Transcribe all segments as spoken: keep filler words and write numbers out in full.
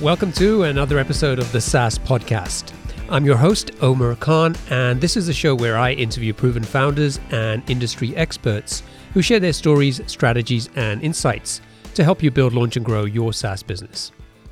Welcome to another episode of the SaaS Podcast. I'm your host, Omer Khan, and this is a show where I interview proven founders and industry experts who share their stories, strategies, and insights to help you build, launch, and grow your SaaS business.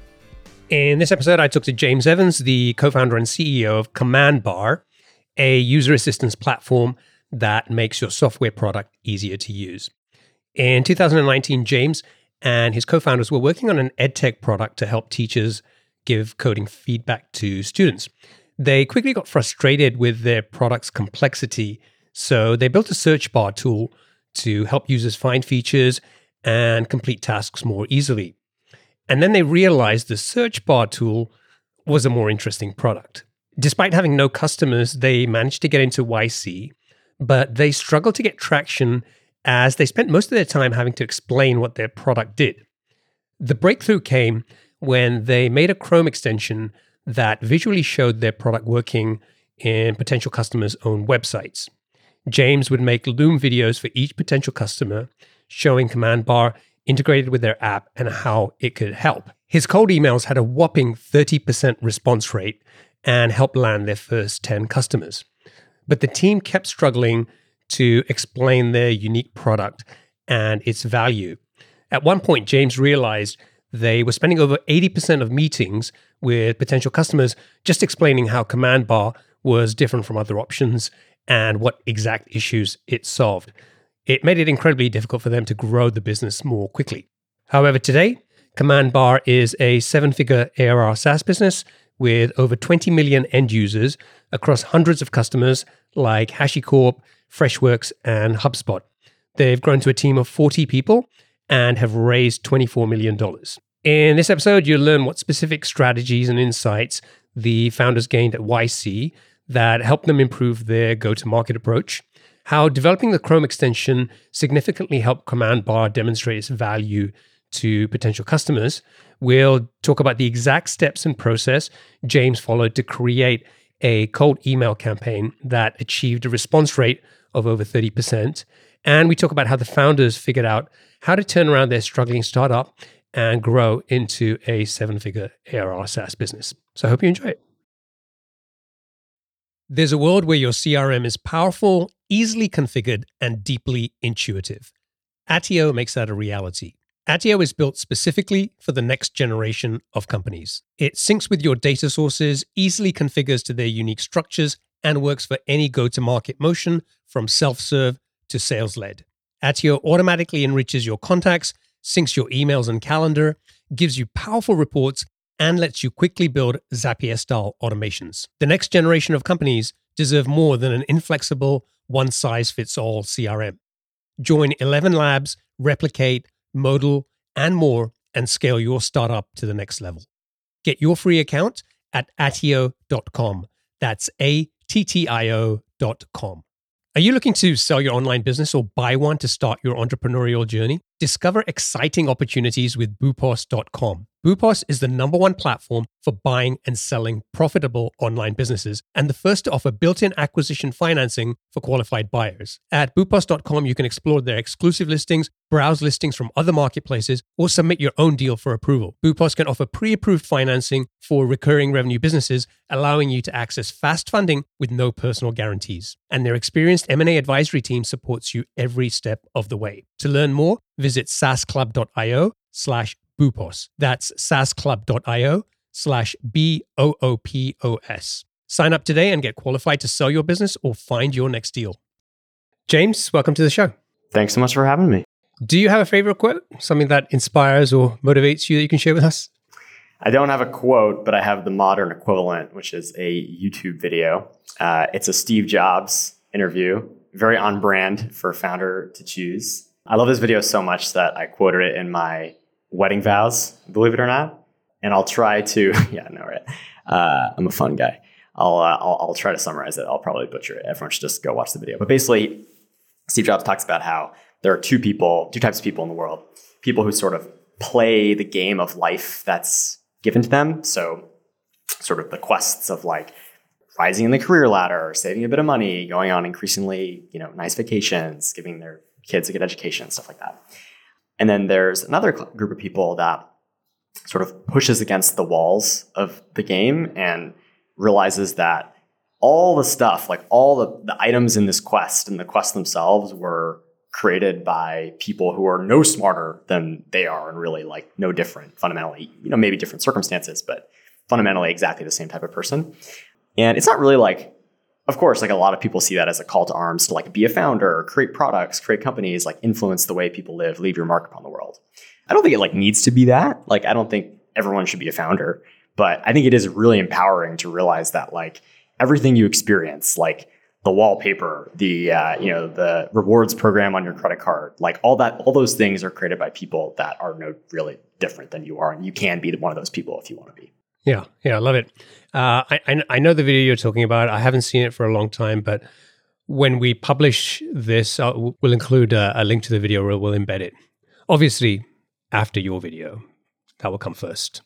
In this episode, I talked to James Evans, the co-founder and C E O of CommandBar, a user assistance platform that makes your software product easier to use. In two thousand nineteen, James and his co-founders were working on an edtech product to help teachers give coding feedback to students. They quickly got frustrated with their product's complexity, so they built a search bar tool to help users find features and complete tasks more easily. And then they realized the search bar tool was a more interesting product. Despite having no customers, they managed to get into Y C, but they struggled to get traction as they spent most of their time having to explain what their product did. The breakthrough came when they made a Chrome extension that visually showed their product working in potential customers' own websites. James would make Loom videos for each potential customer, showing CommandBar integrated with their app and how it could help. His cold emails had a whopping thirty percent response rate and helped land their first ten customers. But the team kept struggling to explain their unique product and its value. At one point, James realized they were spending over eighty percent of meetings with potential customers just explaining how CommandBar was different from other options and what exact issues it solved. It made it incredibly difficult for them to grow the business more quickly. However, today, CommandBar is a seven-figure A R R SaaS business with over twenty million end users across hundreds of customers like HashiCorp, Freshworks, and HubSpot. They've grown to a team of forty people and have raised twenty-four million dollars. In this episode, you'll learn what specific strategies and insights the founders gained at Y C that helped them improve their go-to-market approach, how developing the Chrome extension significantly helped CommandBar demonstrate its value to potential customers. We'll talk about the exact steps and process James followed to create a cold email campaign that achieved a response rate of over thirty percent. And we talk about how the founders figured out how to turn around their struggling startup and grow into a seven-figure A R R SaaS business. So I hope you enjoy it. There's a world where your C R M is powerful, easily configured, and deeply intuitive. Attio makes that a reality. Attio is built specifically for the next generation of companies. It syncs with your data sources, easily configures to their unique structures, and works for any go-to-market motion from self-serve to sales-led. Attio automatically enriches your contacts, syncs your emails and calendar, gives you powerful reports, and lets you quickly build Zapier-style automations. The next generation of companies deserve more than an inflexible, one-size-fits-all C R M. Join eleven Labs, Replicate, Modal, and more, and scale your startup to the next level. Get your free account at attio dot com. That's A T T I O dot com. Are you looking to sell your online business or buy one to start your entrepreneurial journey? Discover exciting opportunities with boopos dot com. Boopos is the number one platform for buying and selling profitable online businesses and the first to offer built-in acquisition financing for qualified buyers. At boopos dot com, you can explore their exclusive listings, browse listings from other marketplaces, or submit your own deal for approval. Boopos can offer pre-approved financing for recurring revenue businesses, allowing you to access fast funding with no personal guarantees. And their experienced M and A advisory team supports you every step of the way. To learn more, visit saasclub dot io slash boopos. That's saasclub dot io slash B O O P O S. Sign up today and get qualified to sell your business or find your next deal. James, welcome to the show. Thanks so much for having me. Do you have a favorite quote? Something that inspires or motivates you that you can share with us? I don't have a quote, but I have the modern equivalent, which is a YouTube video. Uh, it's a Steve Jobs interview, very on brand for a founder to choose. I love this video so much that I quoted it in my wedding vows, believe it or not. And I'll try to, yeah, no, right. Uh, I'm a fun guy. I'll, uh, I'll I'll try to summarize it. I'll probably butcher it. Everyone should just go watch the video. But basically, Steve Jobs talks about how there are two people, two types of people in the world. People who sort of play the game of life that's given to them. So sort of the quests of like rising in the career ladder, saving a bit of money, going on increasingly, you know, nice vacations, giving their kids a good education, stuff like that. And then there's another group of people that sort of pushes against the walls of the game and realizes that all the stuff, like all the, the items in this quest and the quests themselves were created by people who are no smarter than they are and really like no different fundamentally, you know, maybe different circumstances, but fundamentally exactly the same type of person. And it's not really like, of course, like a lot of people see that as a call to arms to like be a founder, create products, create companies, like influence the way people live, leave your mark upon the world. I don't think it like needs to be that. Like, I don't think everyone should be a founder, but I think it is really empowering to realize that like everything you experience, like the wallpaper, the, uh, you know, the rewards program on your credit card, like all that, all those things are created by people that are no really different than you are. And you can be one of those people if you want to be. Yeah, yeah, I love it. Uh, I, I I know the video you're talking about. I haven't seen it for a long time, but when we publish this, uh, we'll include a, a link to the video where we'll embed it. Obviously, after your video, that will come first.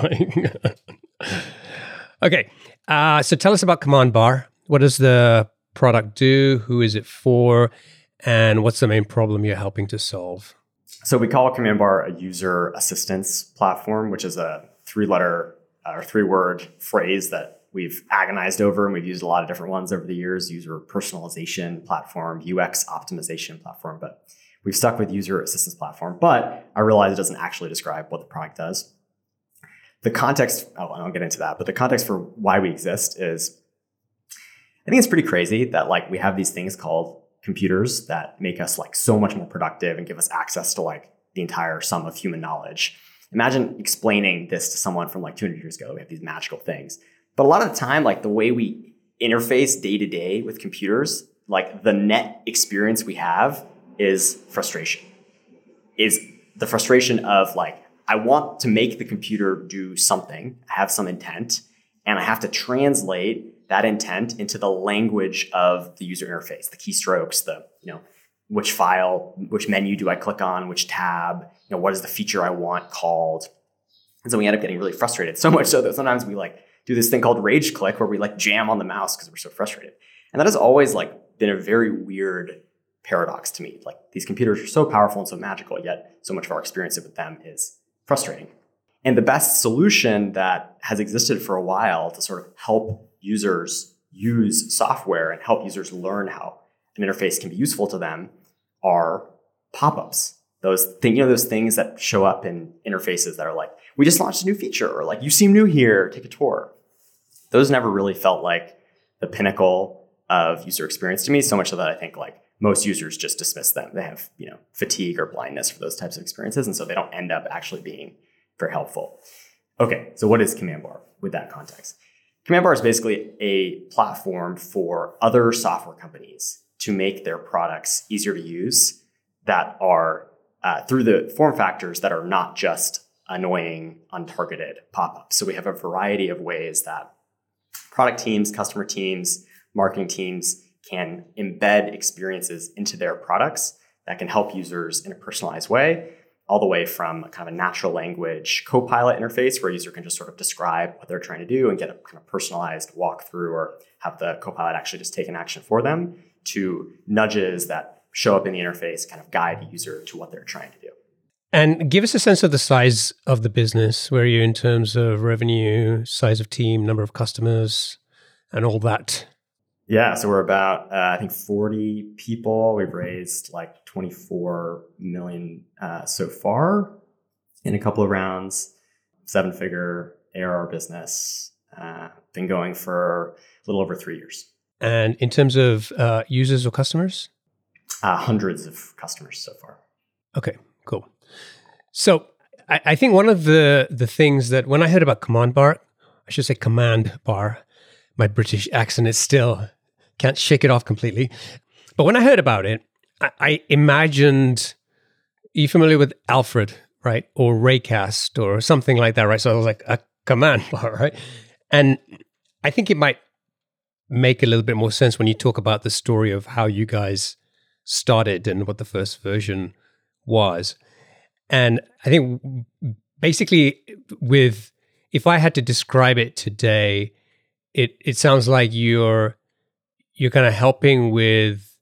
Okay, uh, so tell us about Command Bar. What does the product do? Who is it for? And what's the main problem you're helping to solve? So we call Command Bar a user assistance platform, which is a three-letter uh, or three-word phrase that we've agonized over, and we've used a lot of different ones over the years. User personalization platform, U X optimization platform, but we've stuck with user assistance platform. But I realize it doesn't actually describe what the product does. The context, oh, I won't get into that, but the context for why we exist is, I think it's pretty crazy that like we have these things called computers that make us like so much more productive and give us access to like the entire sum of human knowledge. Imagine explaining this to someone from like two hundred years ago. We have these magical things. But a lot of the time, like the way we interface day to day with computers, like the net experience we have is frustration. Is the frustration of like, I want to make the computer do something, have some intent, and I have to translate that intent into the language of the user interface, the keystrokes, the, you know, which file, which menu do I click on, which tab, you know, what is the feature I want called. And so we end up getting really frustrated, so much so that sometimes we like do this thing called rage click where we like jam on the mouse because we're so frustrated. And that has always like been a very weird paradox to me. Like these computers are so powerful and so magical, yet so much of our experience with them is frustrating. And the best solution that has existed for a while to sort of help users use software and help users learn how an interface can be useful to them are pop-ups. Those things, you know, those things that show up in interfaces that are like, we just launched a new feature, or like, you seem new here, take a tour. Those never really felt like the pinnacle of user experience to me, so much so that I think like most users just dismiss them. They have, you know, fatigue or blindness for those types of experiences, and so they don't end up actually being very helpful. Okay, so what is Command Bar with that context? Command Bar is basically a platform for other software companies to make their products easier to use that are uh, through the form factors that are not just annoying, untargeted pop-ups. So we have a variety of ways that product teams, customer teams, marketing teams can embed experiences into their products that can help users in a personalized way, all the way from kind of a natural language Copilot interface where a user can just sort of describe what they're trying to do and get a kind of personalized walkthrough, or have the Copilot actually just take an action for them, to nudges that show up in the interface, kind of guide the user to what they're trying to do. And give us a sense of the size of the business. Where are you in terms of revenue, size of team, number of customers, and all that? Yeah, so we're about, uh, I think, forty people. We've raised like twenty-four million uh, so far in a couple of rounds, seven figure A R R business, uh, been going for a little over three years. And in terms of uh, users or customers? Uh, hundreds of customers so far. Okay, cool. So I, I think one of the, the things that when I heard about Command Bar, I should say Command Bar, my British accent is still, can't shake it off completely. But when I heard about it, I, I imagined, are you familiar with Alfred, right? Or Raycast or something like that, right? So I was like, a command bar, right? And I think it might make a little bit more sense when you talk about the story of how you guys started and what the first version was. And I think basically with, if I had to describe it today, it it sounds like you're you're kind of helping with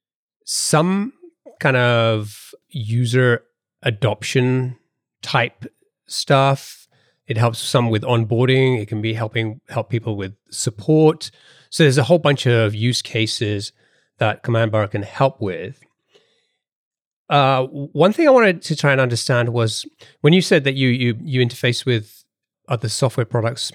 some kind of user adoption type stuff, It helps some with onboarding. It can be helping help people with support. So there's a whole bunch of use cases that Command Bar can help with. Uh, one thing I wanted to try and understand was when you said that you you you interface with other software products,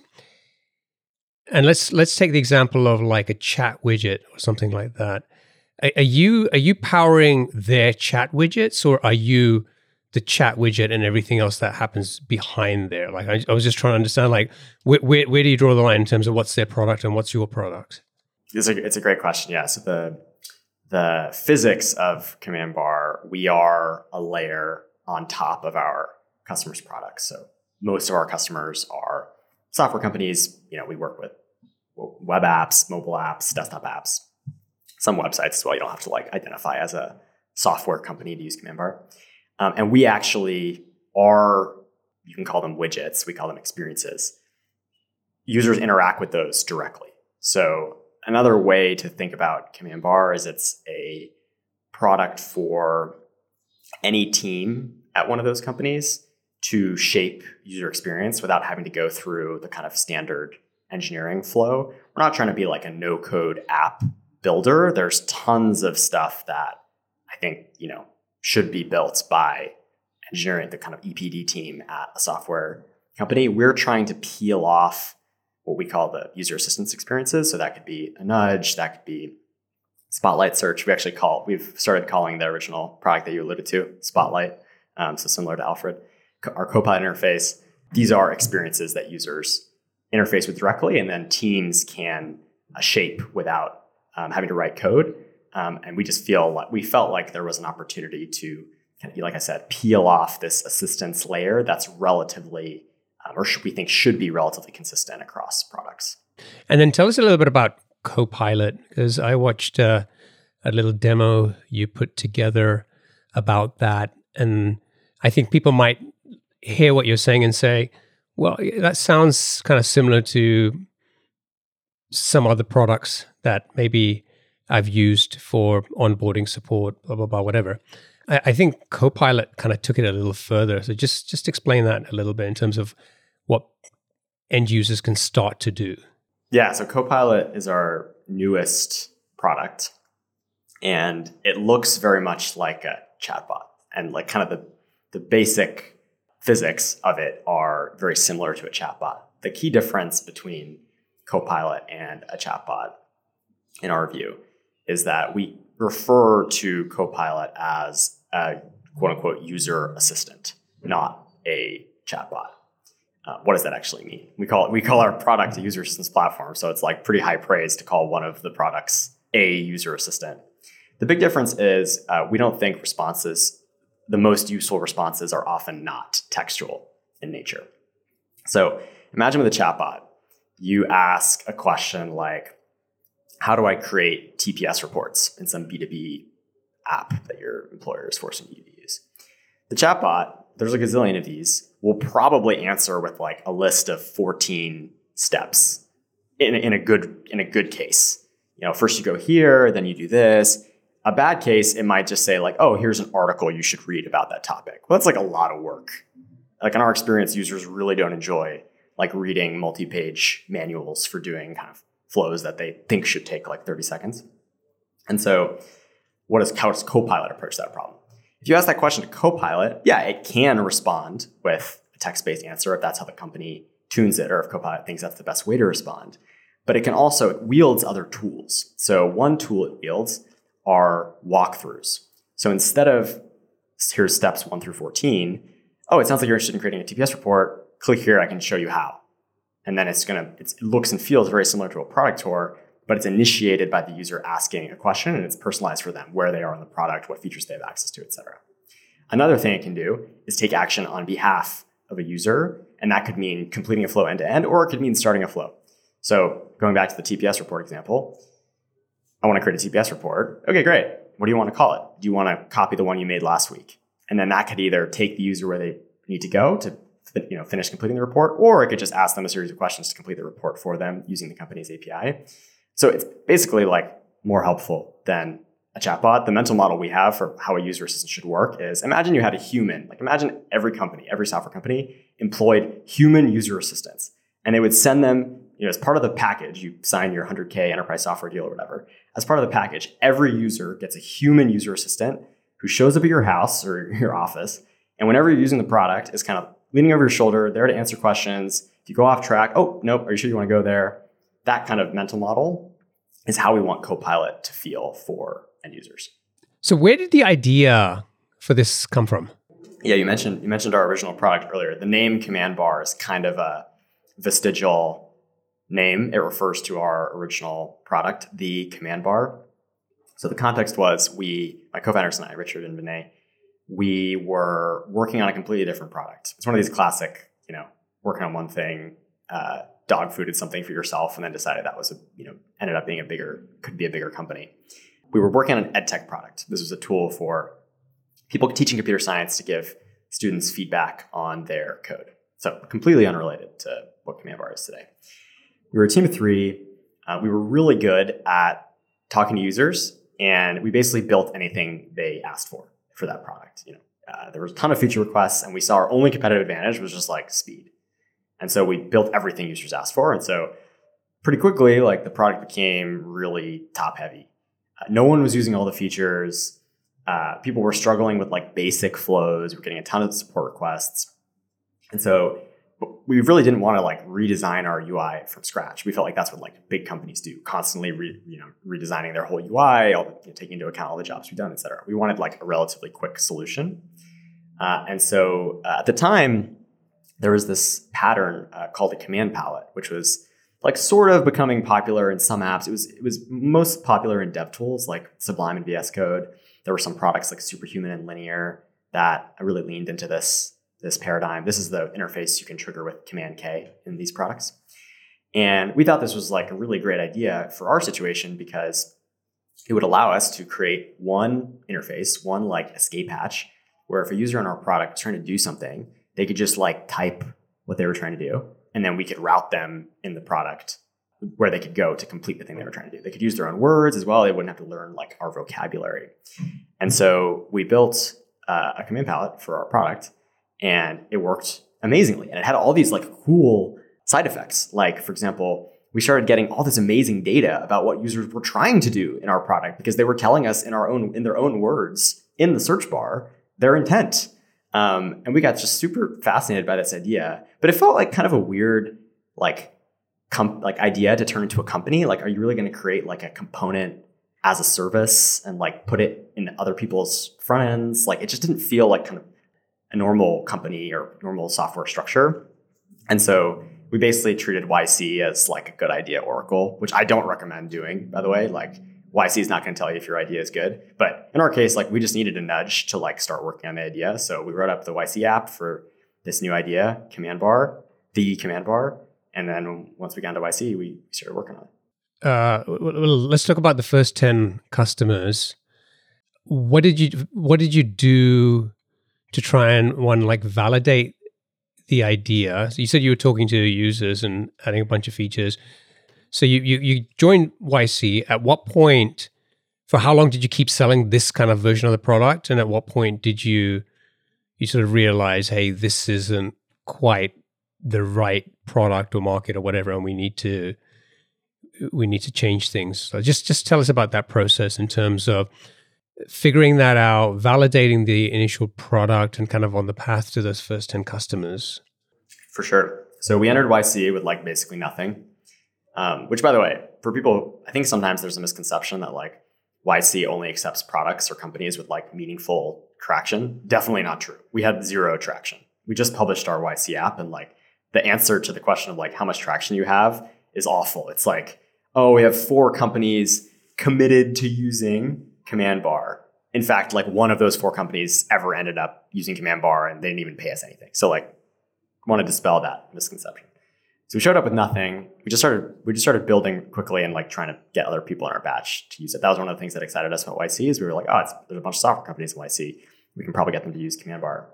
and let's let's take the example of like a chat widget or something like that. Are, are you are you powering their chat widgets, or are you the chat widget and everything else that happens behind there? Like I, I was just trying to understand, like where, where where do you draw the line in terms of what's their product and what's your product? It's a it's a great question. Yeah. So the the physics of Command Bar, we are a layer on top of our customers' products. So most of our customers are software companies. You know, we work with web apps, mobile apps, desktop apps, some websites as well. You don't have to like identify as a software company to use Command Bar. Um, and we actually are, you can call them widgets, we call them experiences. Users interact with those directly. So another way to think about Command Bar is it's a product for any team at one of those companies to shape user experience without having to go through the kind of standard engineering flow. We're not trying to be like a no-code app builder. There's tons of stuff that I think, you know, should be built by engineering, the kind of E P D team at a software company. We're trying to peel off what we call the user assistance experiences. So that could be a nudge, that could be Spotlight search. We actually call, we've started calling the original product that you alluded to Spotlight. Um, so similar to Alfred, our Copilot interface. These are experiences that users interface with directly, and then teams can uh, shape without um, having to write code. Um, and we just feel like we felt like there was an opportunity to, kind of, like I said, peel off this assistance layer that's relatively, um, or should we think should be relatively consistent across products. And then tell us a little bit about Copilot, because I watched uh, a little demo you put together about that. And I think people might hear what you're saying and say, well, that sounds kind of similar to some other products that maybe I've used for onboarding support, blah, blah, blah, whatever. I, I think Copilot kind of took it a little further. So just, just explain that a little bit in terms of what end users can start to do. Yeah, so Copilot is our newest product, and it looks very much like a chatbot. And like kind of the, the basic physics of it are very similar to a chatbot. The key difference between Copilot and a chatbot, in our view, is that we refer to Copilot as a quote-unquote user assistant, not a chatbot. Uh, what does that actually mean? We call it, we call our product a user assistance platform, so it's like pretty high praise to call one of the products a user assistant. The big difference is uh, we don't think responses, the most useful responses are often not textual in nature. So imagine with a chatbot, you ask a question like, how do I create T P S reports in some B two B app that your employer is forcing you to use? The chatbot, there's a gazillion of these, will probably answer with like a list of fourteen steps in, in a good in a good case. You know, first you go here, then you do this. A bad case, it might just say like, oh, here's an article you should read about that topic. Well, that's like a lot of work. Like in our experience, users really don't enjoy like reading multi-page manuals for doing kind of flows that they think should take like thirty seconds. And so what does, how does Copilot approach that problem? If you ask that question to Copilot, yeah, it can respond with a text-based answer if that's how the company tunes it, or if Copilot thinks that's the best way to respond. But it can also, it wields other tools. So one tool it wields are walkthroughs. So instead of here's steps one through fourteen, oh, it sounds like you're interested in creating a T P S report. Click here, I can show you how. And then it's gonna, it's, it looks and feels very similar to a product tour, but it's initiated by the user asking a question, and it's personalized for them, where they are in the product, what features they have access to, et cetera. Another thing it can do is take action on behalf of a user, and that could mean completing a flow end to end, or it could mean starting a flow. So going back to the T P S report example, I want to create a T P S report. Okay, great. What do you want to call it? Do you want to copy the one you made last week? And then that could either take the user where they need to go to you know, finish completing the report, or it could just ask them a series of questions to complete the report for them using the company's A P I. So it's basically like more helpful than a chatbot, the mental model we have for how a user assistant should work is imagine you had a human, like imagine every company, every software company employed human user assistants, and they would send them, you know, as part of the package, you sign your one hundred K enterprise software deal or whatever. As part of the package, every user gets a human user assistant who shows up at your house or your office. And whenever you're using the product, is kind of leaning over your shoulder, there to answer questions. If you go off track, oh, nope, are you sure you want to go there? That kind of mental model is how we want Copilot to feel for end users. So where did the idea for this come from? Yeah, you mentioned you mentioned our original product earlier. The name Command Bar is kind of a vestigial name. It refers to our original product, the Command Bar. So the context was we, my co-founders and I, Richard and Vinay, we were working on a completely different product. It's one of these classic, you know, working on one thing, uh, dog fooded something for yourself, and then decided that was, a, you know, ended up being a bigger, could be a bigger company. We were working on an edtech product. This was a tool for people teaching computer science to give students feedback on their code. So completely unrelated to what Command Bar is today. We were a team of three. Uh, we were really good at talking to users, and we basically built anything they asked for for that product. You know, uh, there was a ton of feature requests, and we saw our only competitive advantage was just like speed. And so we built everything users asked for. And so pretty quickly, like the product became really top heavy. Uh, no one was using all the features. Uh, people were struggling with like basic flows. We were getting a ton of support requests. And so we really didn't want to like redesign our U I from scratch. We felt like that's what like big companies do, constantly re, you know, redesigning their whole U I, all the, you know, taking into account all the jobs we've done, et cetera. We wanted like a relatively quick solution. Uh, and so uh, at the time, there was this pattern uh, called a command palette, which was like sort of becoming popular in some apps. It was it was most popular in dev tools like Sublime and V S Code. There were some products like Superhuman and Linear that really leaned into this, this paradigm. This is the interface you can trigger with Command K in these products. And we thought this was like a really great idea for our situation because it would allow us to create one interface, one like escape hatch, where if a user on our product was trying to do something, they could just like type what they were trying to do, and then we could route them in the product where they could go to complete the thing they were trying to do. They could use their own words as well. They wouldn't have to learn like our vocabulary. And so we built uh, a command palette for our product, and it worked amazingly. And it had all these like cool side effects. Like, for example, we started getting all this amazing data about what users were trying to do in our product because they were telling us in our own, in their own words in the search bar, their intent. Um, and we got just super fascinated by this idea, but it felt like kind of a weird, like, com- like idea to turn into a company. Like, are you really going to create like a component as a service and like put it in other people's front ends? Like, it just didn't feel like kind of a normal company or normal software structure. And so we basically treated Y C as like a good idea oracle, which I don't recommend doing, by the way. Like, Y C is not going to tell you if your idea is good. But in our case, like we just needed a nudge to like start working on the idea. So we wrote up the Y C app for this new idea, Command Bar, the Command Bar. And then once we got into Y C, we started working on it. Uh, well, let's talk about the first ten customers. What did you What did you do to try and one like validate the idea? So you said you were talking to users and adding a bunch of features. So you, you you joined Y C. At what point, for how long did you keep selling this kind of version of the product? And at what point did you you sort of realize, hey, this isn't quite the right product or market or whatever, and we need to we need to change things? So just just tell us about that process in terms of figuring that out, validating the initial product, and kind of on the path to those first ten customers. For sure. So we entered Y C with like basically nothing. Um, which, by the way, for people, I think sometimes there's a misconception that like Y C only accepts products or companies with like meaningful traction. Definitely not true. We had zero traction. We just published our Y C app, and like the answer to the question of like how much traction you have is awful. It's like, oh, we have four companies committed to using Command Bar. In fact, like one of those four companies ever ended up using Command Bar, and they didn't even pay us anything. So like, I want to dispel that misconception. So we showed up with nothing. We just started we just started building quickly and like trying to get other people in our batch to use it. That was one of the things that excited us about Y C is we were like, oh, it's, there's a bunch of software companies in Y C. We can probably get them to use Command Bar.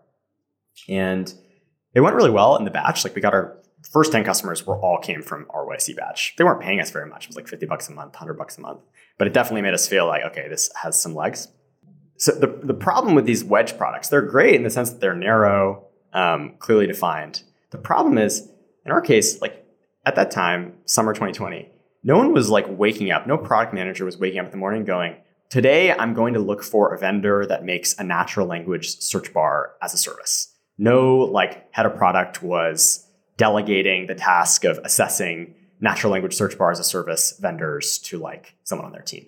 And it went really well in the batch. Like we got our first ten customers were all came from our Y C batch. They weren't paying us very much. It was like fifty bucks a month, one hundred bucks a month. but it definitely made us feel like, okay, this has some legs. So the, the problem with these wedge products, they're great in the sense that they're narrow, um, clearly defined. The problem is, in our case, like at that time, summer twenty twenty, no one was like waking up, no product manager was waking up in the morning going, today I'm going to look for a vendor that makes a natural language search bar as a service. No like head of product was delegating the task of assessing natural language search bar as a service vendors to like someone on their team.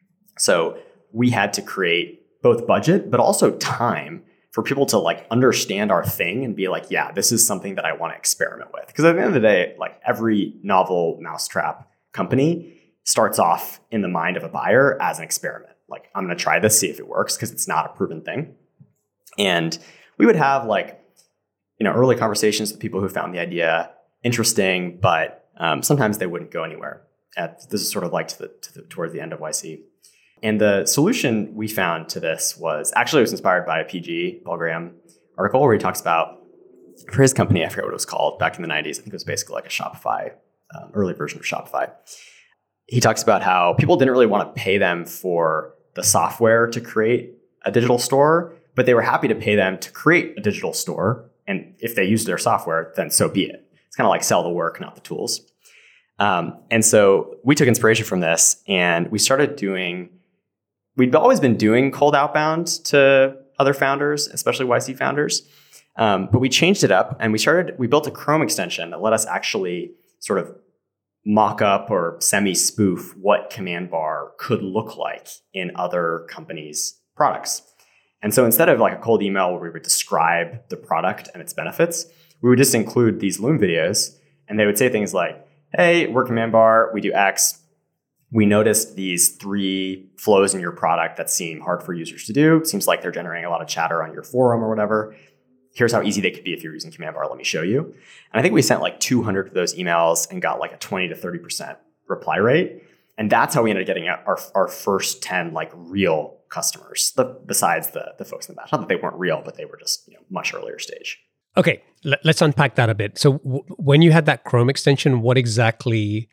So we had to create both budget, but also time for people to like understand our thing and be like, yeah, this is something that I want to experiment with. Because at the end of the day, like every novel mousetrap company starts off in the mind of a buyer as an experiment. Like, I'm going to try this, see if it works, because it's not a proven thing. And we would have like, you know, early conversations with people who found the idea interesting, but um, sometimes they wouldn't go anywhere. At, this is sort of like to the, to the towards the end of Y C. And the solution we found to this was, actually it was inspired by a P G, Paul Graham article where he talks about, for his company, I forget what it was called, back in the nineties, I think it was basically like a Shopify, um, early version of Shopify. He talks about how people didn't really want to pay them for the software to create a digital store, but they were happy to pay them to create a digital store. And if they used their software, then so be it. It's kind of like sell the work, not the tools. Um, and so we took inspiration from this and we started doing, we'd always been doing cold outbound to other founders, especially Y C founders. Um, but we changed it up and we started, we built a Chrome extension that let us actually sort of mock up or semi-spoof what Command Bar could look like in other companies' products. And so instead of like a cold email where we would describe the product and its benefits, we would just include these Loom videos and they would say things like, hey, we're Command Bar, we do X. We noticed these three flows in your product that seem hard for users to do. Seems like they're generating a lot of chatter on your forum or whatever. Here's how easy they could be if you're using Command Bar. Let me show you. And I think we sent like two hundred of those emails and got like a twenty to thirty percent reply rate. And that's how we ended up getting our, our first ten like real customers, the, besides the, the folks in the batch. Not that they weren't real, but they were just, you know, much earlier stage. Okay, let, let's unpack that a bit. So w- when you had that Chrome extension, what exactly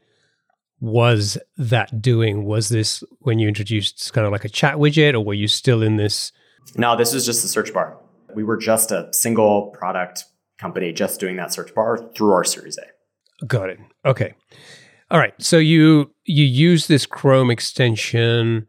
was that doing? Was this when you introduced kind of like a chat widget, or were you still in this? No, this was just the search bar. We were just a single product company just doing that search bar through our Series A. Got it. Okay. All right. So you you use this Chrome extension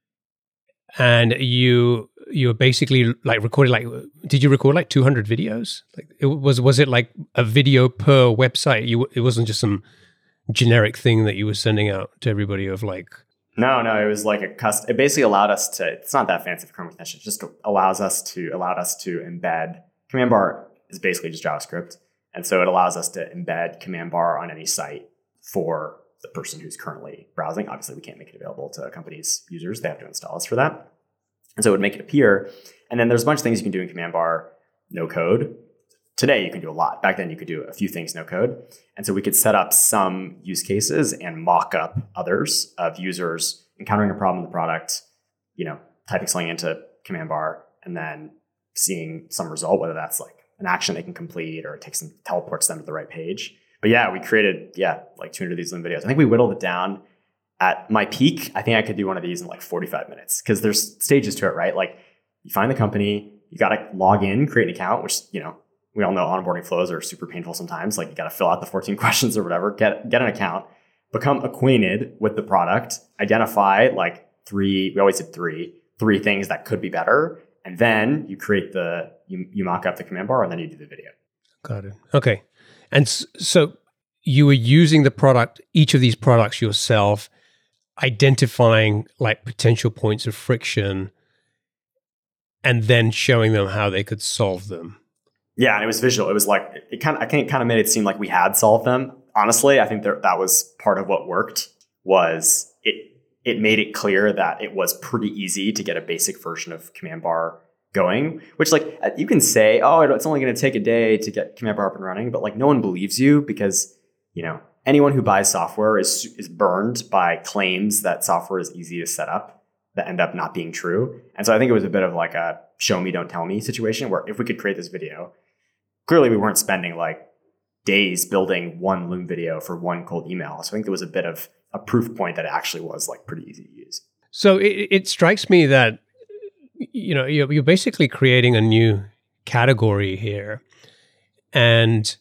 and you you basically like recorded like did you record like two hundred videos? Like it was was it like a video per website? You it wasn't just some generic thing that you were sending out to everybody of like No, no, it was like a custom. It basically allowed us to, it's not that fancy for Chrome extension. It just allows us to, allowed us to embed. Command Bar is basically just JavaScript. And so it allows us to embed Command Bar on any site for the person who's currently browsing. Obviously, we can't make it available to a company's users. They have to install us for that. And so it would make it appear. And then there's a bunch of things you can do in Command Bar, no code. Today, you can do a lot. Back then, you could do a few things no code. And so we could set up some use cases and mock up others of users encountering a problem in the product, you know, typing something into Command Bar and then seeing some result, whether that's like an action they can complete or it takes them, teleports them to the right page. But yeah, we created, yeah, like two hundred of these Loom videos. I think we whittled it down. At my peak, I think I could do one of these in like forty-five minutes because there's stages to it, right? Like you find the company, you got to log in, create an account, which, you know, we all know onboarding flows are super painful sometimes. Like you got to fill out the fourteen questions or whatever, get, get an account, become acquainted with the product, identify like three, we always did three, three things that could be better. And then you create the, you, you mock up the Command Bar and then you do the video. Got it. Okay. And s- so you were using the product, each of these products yourself, identifying like potential points of friction and then showing them how they could solve them. Yeah, and it was visual. It was like, it kind of, I think it kind of made it seem like we had solved them. Honestly, I think there, that was part of what worked was it, it made it clear that it was pretty easy to get a basic version of Command Bar going, which like you can say, oh, it's only going to take a day to get Command Bar up and running, but like no one believes you because, you know, anyone who buys software is is burned by claims that software is easy to set up that end up not being true. And so I think it was a bit of like a show me, don't tell me situation where if we could create this video, clearly we weren't spending like days building one Loom video for one cold email. So I think there was a bit of a proof point that it actually was like pretty easy to use. So it, it strikes me that, you know, you're, you're basically creating a new category here. And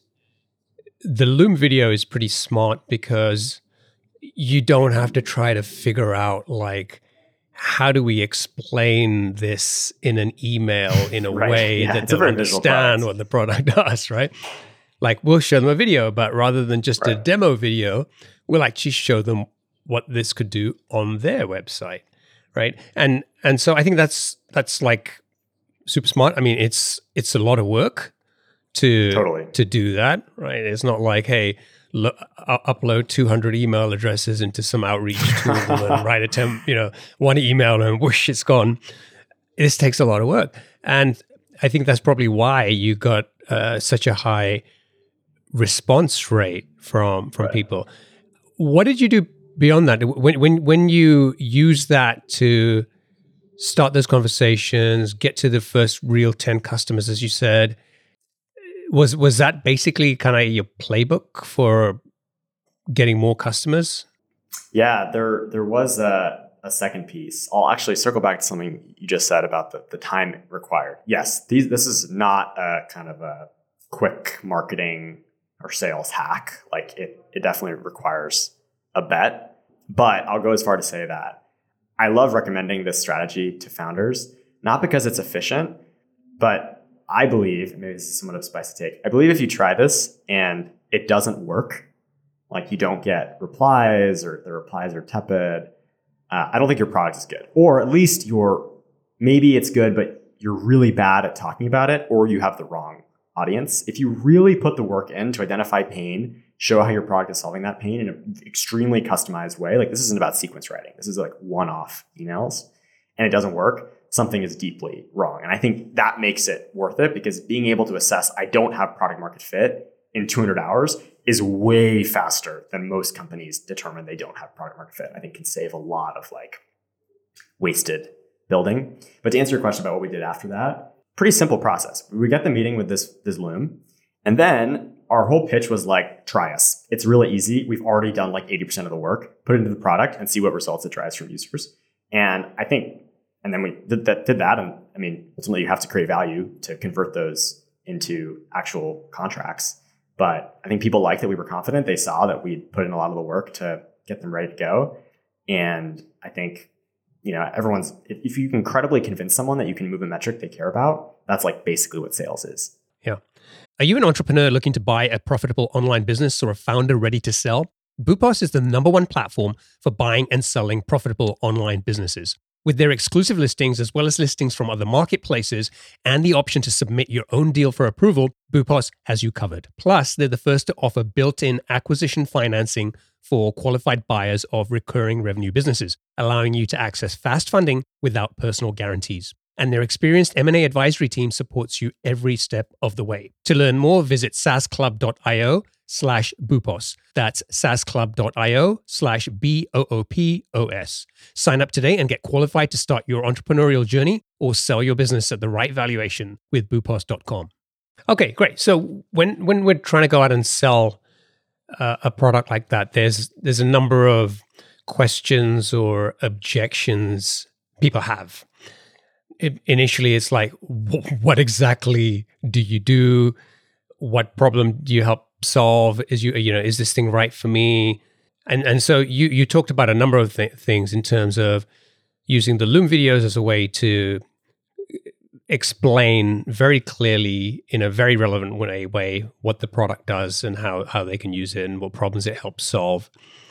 the Loom video is pretty smart because you don't have to try to figure out, like, how do we explain this in an email in a right. way yeah, that they'll understand what the product does, right? Like, we'll show them a video, but rather than just right. a demo video, we'll actually show them what this could do on their website, right? And and so I think that's that's like super smart. I mean, it's it's a lot of work to totally. to do that, right? It's not like, hey, lo- upload two hundred email addresses into some outreach tool and write a temp, you know, one email and whoosh, it's gone. This takes a lot of work, and I think that's probably why you got uh, such a high response rate from from right. people. What did you do beyond that? When when when you use that to start those conversations, get to the first real ten customers, as you said, was was that basically kind of your playbook for getting more customers? Yeah, there there was a, a second piece. I'll actually circle back to something you just said about the, the time required. Yes, these this is not a kind of a quick marketing or sales hack. Like it, it definitely requires a bet, but I'll go as far to say that I love recommending this strategy to founders, not because it's efficient, but I believe, maybe this is somewhat of a spicy take, I believe if you try this and it doesn't work, like you don't get replies or the replies are tepid, uh, I don't think your product is good. Or at least you're, maybe it's good, but you're really bad at talking about it, or you have the wrong audience. If you really put the work in to identify pain, show how your product is solving that pain in an extremely customized way, like this isn't about sequence writing. This is like one-off emails, and it doesn't work, something is deeply wrong. And I think that makes it worth it, because being able to assess, I don't have product market fit in two hundred hours is way faster than most companies determine they don't have product market fit. I think can save a lot of like wasted building. But to answer your question about what we did after that, pretty simple process. We got the meeting with this, this Loom, and then our whole pitch was like, try us. It's really easy. We've already done like eighty percent of the work, put it into the product and see what results it drives from users. And I think, and then we did that, did that. And I mean, ultimately you have to create value to convert those into actual contracts. But I think people liked that we were confident. They saw that we'd put in a lot of the work to get them ready to go. And I think, you know, everyone's, if, if you can incredibly convince someone that you can move a metric they care about, that's like basically what sales is. Yeah. Are you an entrepreneur looking to buy a profitable online business or a founder ready to sell? Boopos is the number one platform for buying and selling profitable online businesses. With their exclusive listings, as well as listings from other marketplaces, and the option to submit your own deal for approval, Boopos has you covered. Plus, they're the first to offer built-in acquisition financing for qualified buyers of recurring revenue businesses, allowing you to access fast funding without personal guarantees. And their experienced M and A advisory team supports you every step of the way. To learn more, visit saasclub.io slash Boopos. That's saasclub.io slash B O O P O S. Sign up today and get qualified to start your entrepreneurial journey or sell your business at the right valuation with boopos dot com. Okay, great. So when when we're trying to go out and sell uh, a product like that, there's there's a number of questions or objections people have. It, initially, it's like, what exactly do you do? What problem do you help solve? Is you you know is this thing right for me? And and so you you talked about a number of th- things in terms of using the Loom videos as a way to explain very clearly in a very relevant way, way what the product does and how how they can use it and what problems it helps solve.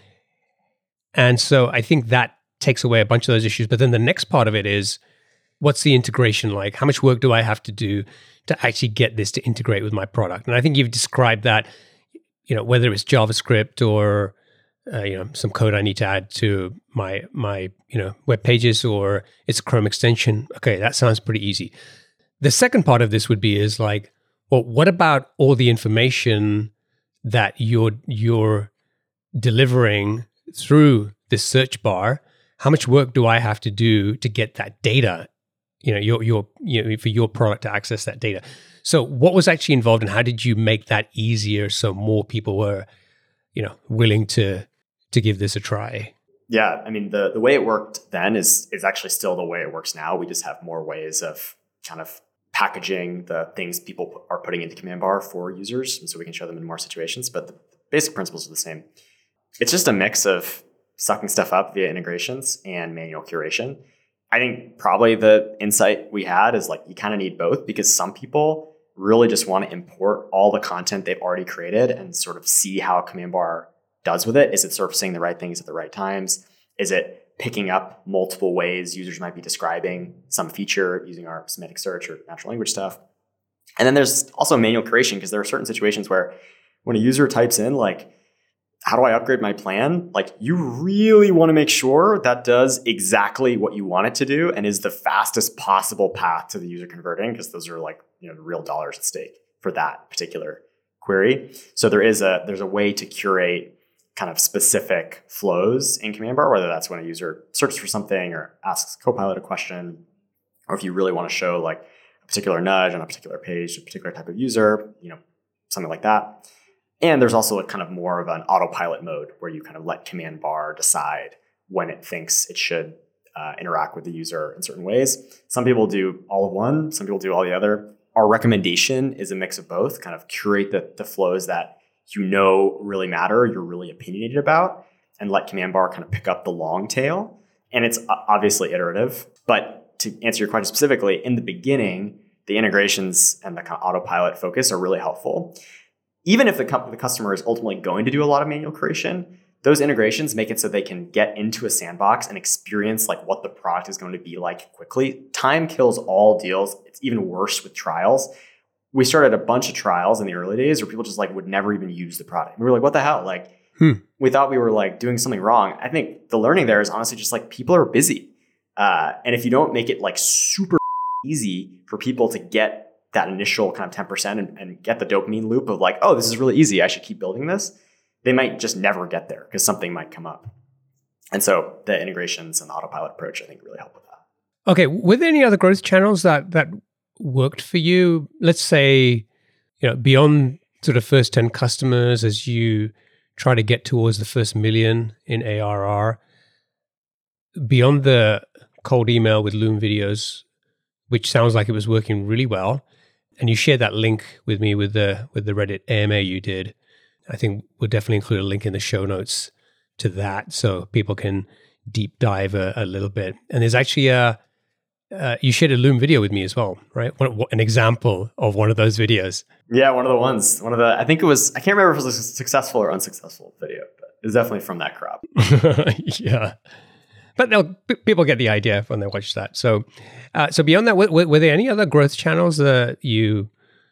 And so I think that takes away a bunch of those issues. But then the next part of it is, what's the integration like? How much work do I have to do to actually get this to integrate with my product? And I think you've described that, you know, whether it's JavaScript or, uh, you know, some code I need to add to my, my, you know, web pages, or it's a Chrome extension. Okay, that sounds pretty easy. The second part of this would be is like, well, what about all the information that you're, you're delivering through this search bar? How much work do I have to do to get that data, you know, your, your, you know, for your product to access that data? So what was actually involved, and how did you make that easier so more people were, you know, willing to, to give this a try? Yeah, I mean, the, the way it worked then is is actually still the way it works now. We just have more ways of kind of packaging the things people are putting into Command Bar for users, and so we can show them in more situations, but the basic principles are the same. It's just a mix of sucking stuff up via integrations and manual curation. I think probably the insight we had is like you kind of need both, because some people really just want to import all the content they've already created and sort of see how Command Bar does with it. Is it surfacing the right things at the right times? Is it picking up multiple ways users might be describing some feature using our semantic search or natural language stuff? And then there's also manual curation, because there are certain situations where when a user types in like, how do I upgrade my plan? Like, you really want to make sure that does exactly what you want it to do and is the fastest possible path to the user converting, because those are like, you know, the real dollars at stake for that particular query. So there is a there's a way to curate kind of specific flows in Command Bar, whether that's when a user searches for something or asks Copilot a question, or if you really want to show like a particular nudge on a particular page to a particular type of user, you know, something like that. And there's also a kind of more of an autopilot mode where you kind of let Command Bar decide when it thinks it should uh, interact with the user in certain ways. Some people do all of one, some people do all the other. Our recommendation is a mix of both, kind of curate the, the flows that you know really matter, you're really opinionated about, and let Command Bar kind of pick up the long tail. And it's obviously iterative. But to answer your question specifically, in the beginning, the integrations and the kind of autopilot focus are really helpful. Even if the, co- the customer is ultimately going to do a lot of manual creation, those integrations make it so they can get into a sandbox and experience like what the product is going to be like quickly. Time kills all deals. It's even worse with trials. We started a bunch of trials in the early days where people just like would never even use the product. We were like, what the hell? Like, hmm. we thought we were like doing something wrong. I think the learning there is honestly just like people are busy. Uh, and if you don't make it like super easy for people to get that initial kind of ten percent and, and get the dopamine loop of like, oh, this is really easy, I should keep building this, they might just never get there because something might come up. And so the integrations and the autopilot approach, I think, really help with that. Okay. Were there any other growth channels that that worked for you? Let's say, you know, beyond sort of first ten customers, as you try to get towards the first million in A R R, beyond the cold email with Loom videos, which sounds like it was working really well. And you shared that link with me with the with the Reddit A M A you did. I think we'll definitely include a link in the show notes to that so people can deep dive a, a little bit. And there's actually a, uh, you shared a Loom video with me as well, right? What, what, an example of one of those videos. Yeah, one of the ones. One of the, I think it was, I can't remember if it was a successful or unsuccessful video, but it was definitely from that crop. Yeah. But they'll, people get the idea when they watch that. So, uh, so beyond that, were, were there any other growth channels that you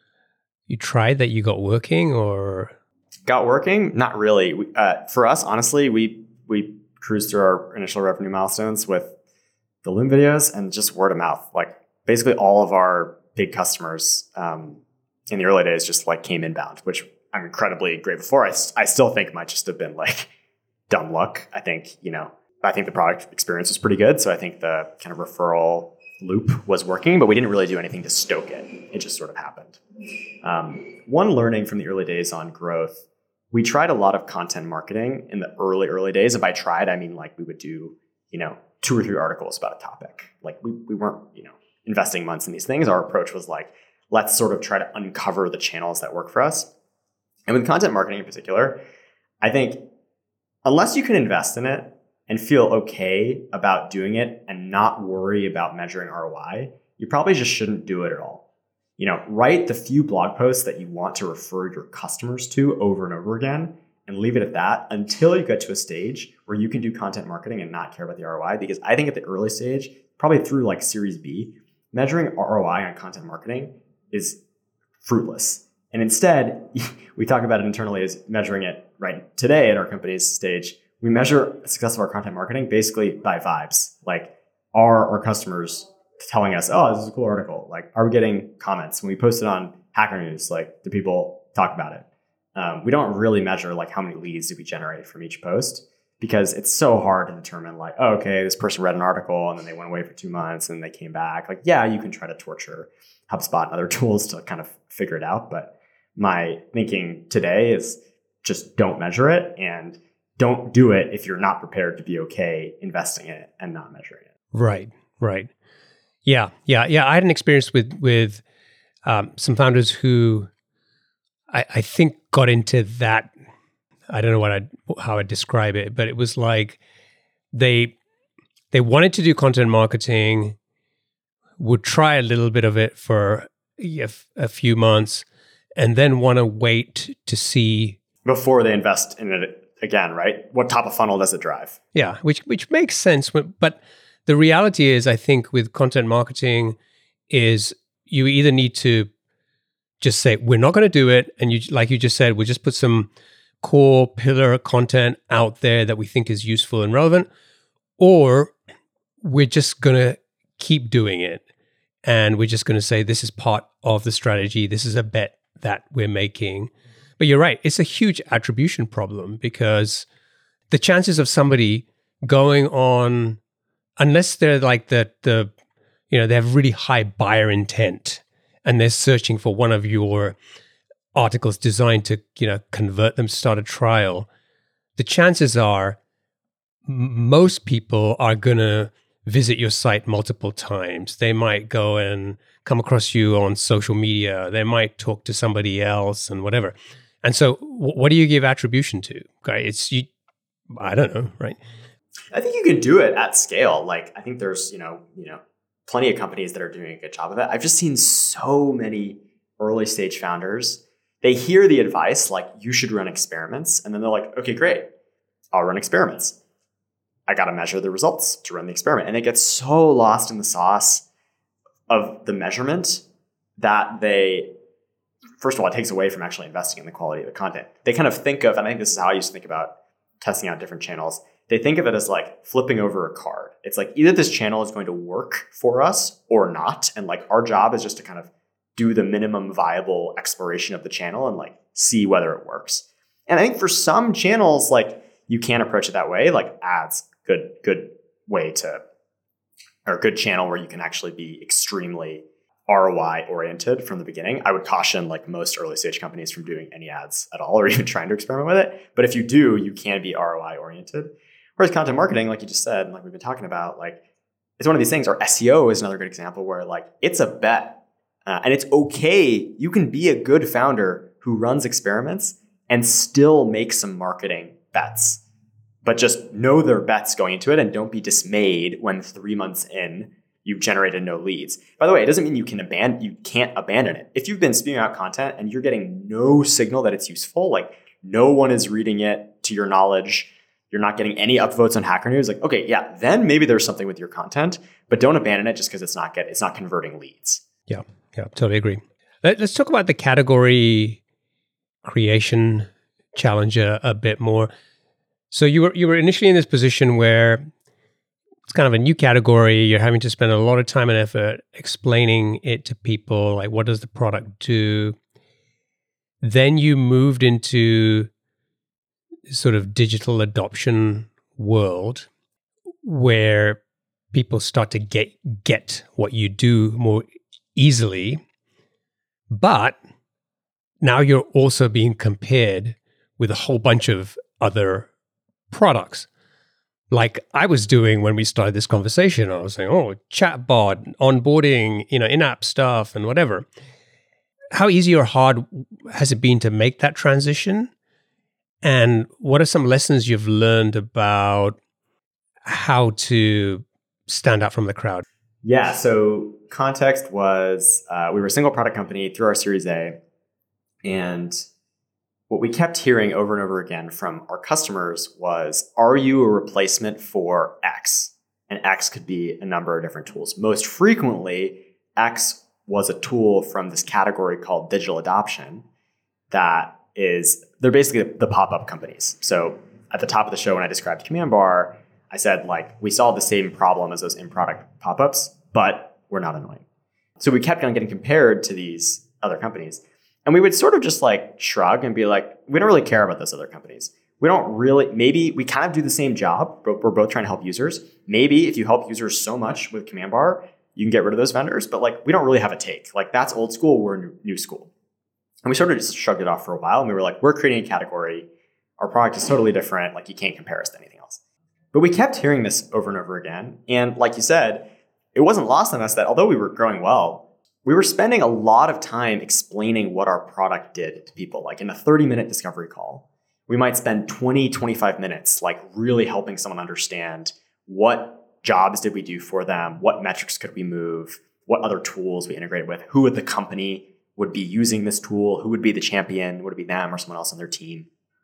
you tried that you got working or got working? Not really. We, uh, for us, honestly, we we cruised through our initial revenue milestones with the Loom videos and just word of mouth. Like basically, all of our big customers um, in the early days just like came inbound, which I'm incredibly grateful for. I I still think might just have been like dumb luck. I think you know. I think the product experience was pretty good. So I think the kind of referral loop was working, but we didn't really do anything to stoke it. It just sort of happened. Um, one learning from the early days on growth, we tried a lot of content marketing in the early, early days. And by tried, I mean like we would do, you know, two or three articles about a topic. Like we, we weren't, you know, investing months in these things. Our approach was like, let's sort of try to uncover the channels that work for us. And with content marketing in particular, I think unless you can invest in it, and feel okay about doing it and not worry about measuring R O I, you probably just shouldn't do it at all. You know, write the few blog posts that you want to refer your customers to over and over again and leave it at that until you get to a stage where you can do content marketing and not care about the R O I. Because I think at the early stage, probably through like Series B, measuring R O I on content marketing is fruitless. And instead, we talk about it internally as measuring it right today at our company's stage. We measure the success of our content marketing basically by vibes. Like, are our customers telling us, oh, this is a cool article? Like, are we getting comments? When we post it on Hacker News, like, do people talk about it? Um, we don't really measure, like, how many leads do we generate from each post, because it's so hard to determine, like, oh, okay, this person read an article and then they went away for two months and they came back. Like, yeah, you can try to torture HubSpot and other tools to kind of figure it out. But my thinking today is just don't measure it and don't do it if you're not prepared to be okay investing in it and not measuring it. Right, right. Yeah, yeah, yeah. I had an experience with with um, some founders who I, I think got into that. I don't know what I how I'd describe it, but it was like they they wanted to do content marketing, would try a little bit of it for a, a few months, and then want to wait to see before they invest in it again, right? What top of funnel does it drive? Yeah, which which makes sense. But the reality is, I think with content marketing is you either need to just say, we're not going to do it. And you, like you just said, we'll just put some core pillar content out there that we think is useful and relevant, or we're just going to keep doing it. And we're just going to say, this is part of the strategy. This is a bet that we're making. But you're right. It's a huge attribution problem because the chances of somebody going on, unless they're like the, the, you know, they have really high buyer intent and they're searching for one of your articles designed to, you know, convert them to start a trial, the chances are m- most people are going to visit your site multiple times. They might go and come across you on social media. They might talk to somebody else and whatever. And so w- what do you give attribution to? Okay, it's, you, I don't know, right? I think you can do it at scale. Like, I think there's, you know, you know, plenty of companies that are doing a good job of it. I've just seen so many early stage founders. They hear the advice, like, you should run experiments. And then they're like, okay, great. I'll run experiments. I got to measure the results to run the experiment. And they get so lost in the sauce of the measurement that they, first of all, it takes away from actually investing in the quality of the content. They kind of think of, and I think this is how I used to think about testing out different channels. They think of it as like flipping over a card. It's like either this channel is going to work for us or not. And like our job is just to kind of do the minimum viable exploration of the channel and like see whether it works. And I think for some channels, like you can approach it that way, like ads, good, good way to, or a good channel where you can actually be extremely R O I oriented from the beginning. I would caution like most early stage companies from doing any ads at all or even trying to experiment with it. But if you do, you can be R O I oriented. Whereas content marketing, like you just said, and like we've been talking about, like it's one of these things, or S E O is another good example where like it's a bet uh, and it's okay. You can be a good founder who runs experiments and still make some marketing bets, but just know their bets going into it and don't be dismayed when three months in you've generated no leads. By the way, it doesn't mean you can abandon, you can't abandon it. If you've been spewing out content and you're getting no signal that it's useful, like no one is reading it to your knowledge, you're not getting any upvotes on Hacker News, like, okay, yeah, then maybe there's something with your content, but don't abandon it just because it's not get, it's not converting leads. Yeah, yeah, totally agree. Let, let's talk about the category creation challenge a, a bit more. So you were you were initially in this position where it's kind of a new category. You're having to spend a lot of time and effort explaining it to people, like what does the product do? Then you moved into sort of digital adoption world where people start to get get what you do more easily, but now you're also being compared with a whole bunch of other products. Like I was doing when we started this conversation, I was saying, oh, chatbot, onboarding, you know, in-app stuff and whatever. How easy or hard has it been to make that transition? And what are some lessons you've learned about how to stand out from the crowd? Yeah, so context was uh, we were a single product company through our Series A. And what we kept hearing over and over again from our customers was, are you a replacement for X? And X could be a number of different tools. Most frequently, X was a tool from this category called digital adoption that is, they're basically the pop-up companies. So at the top of the show, when I described Command Bar, I said, like, we solve the same problem as those in-product pop-ups, but we're not annoying. So we kept on getting compared to these other companies. And we would sort of just like shrug and be like, we don't really care about those other companies. We don't really, maybe we kind of do the same job, but we're both trying to help users. Maybe if you help users so much with Command Bar, you can get rid of those vendors, but like, we don't really have a take. Like that's old school, we're new, new school. And we sort of just shrugged it off for a while. And we were like, we're creating a category. Our product is totally different. Like, you can't compare us to anything else. But we kept hearing this over and over again. And like you said, it wasn't lost on us that although we were growing well, we were spending a lot of time explaining what our product did to people. Like in a thirty minute discovery call, we might spend twenty, twenty-five minutes, like really helping someone understand what jobs did we do for them? What metrics could we move? What other tools we integrated with? Who at the company would be using this tool? Who would be the champion? Would it be them or someone else on their team?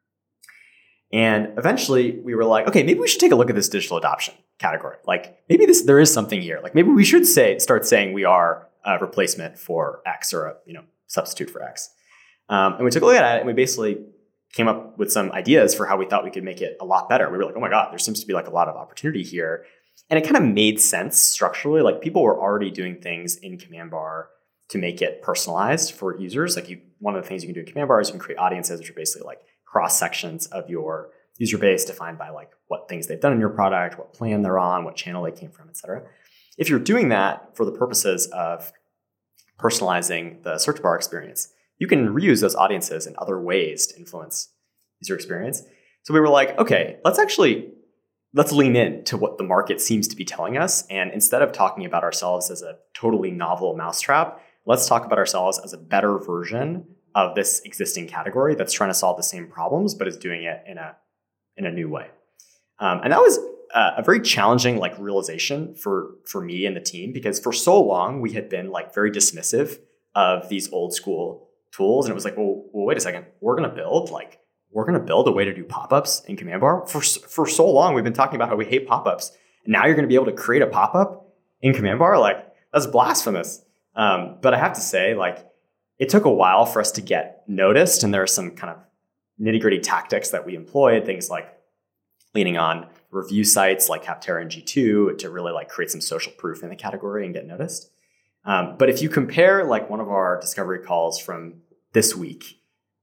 And eventually we were like, okay, maybe we should take a look at this digital adoption category. Like maybe this, there is something here. Like maybe we should say, start saying we are a replacement for X or a, you know, substitute for X. Um, and we took a look at it and we basically came up with some ideas for how we thought we could make it a lot better. We were like, oh my God, there seems to be like a lot of opportunity here. And it kind of made sense structurally. Like people were already doing things in Command Bar to make it personalized for users. Like you, one of the things you can do in Command Bar is you can create audiences, which are basically like cross sections of your user base defined by like what things they've done in your product, what plan they're on, what channel they came from, et cetera. If you're doing that for the purposes of personalizing the search bar experience, you can reuse those audiences in other ways to influence user experience. So we were like, okay, let's actually, let's lean in to what the market seems to be telling us. And instead of talking about ourselves as a totally novel mousetrap, let's talk about ourselves as a better version of this existing category that's trying to solve the same problems, but is doing it in a in a new way. Um, and that was uh, a very challenging like realization for for me and the team, because for so long we had been like very dismissive of these old school tools, and it was like, well, well wait a second, we're going to build like we're going to build a way to do pop-ups in Command Bar. For for so long we've been talking about how we hate pop-ups, and now you're going to be able to create a pop-up in Command Bar. Like that's blasphemous. Um, but I have to say, like, it took a while for us to get noticed, and there are some kind of nitty-gritty tactics that we employed, things like leaning on review sites like Capterra and G two to really like create some social proof in the category and get noticed. Um, but if you compare like one of our discovery calls from this week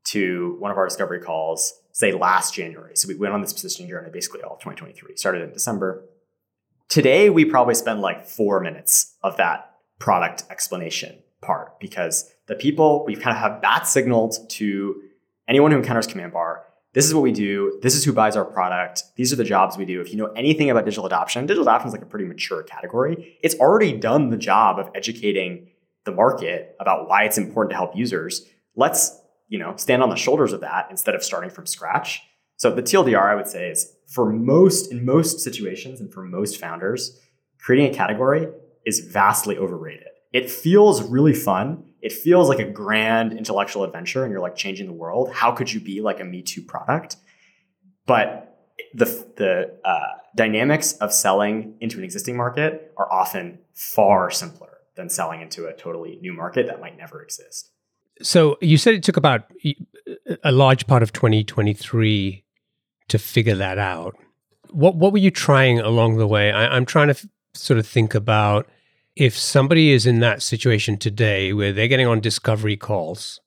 to one of our discovery calls, say last January, so we went on this positioning journey basically all of twenty twenty-three, started in December. Today, we probably spend like four minutes of that product explanation part, because the people, we kind of have that signaled to anyone who encounters Command Bar. This is what we do. This is who buys our product. These are the jobs we do. If you know anything about digital adoption, digital adoption is like a pretty mature category. It's already done the job of educating the market about why it's important to help users. Let's, you know, stand on the shoulders of that instead of starting from scratch. So the T L D R, I would say, is for most, in most situations and for most founders, creating a category is vastly overrated. It feels really fun. It feels like a grand intellectual adventure and you're like changing the world. How could you be like a Me Too product? But the, the uh, dynamics of selling into an existing market are often far simpler than selling into a totally new market that might never exist. So you said it took about a large part of twenty twenty-three to figure that out. What what were you trying along the way? I, I'm trying to f- sort of think about if somebody is in that situation today where they're getting on discovery calls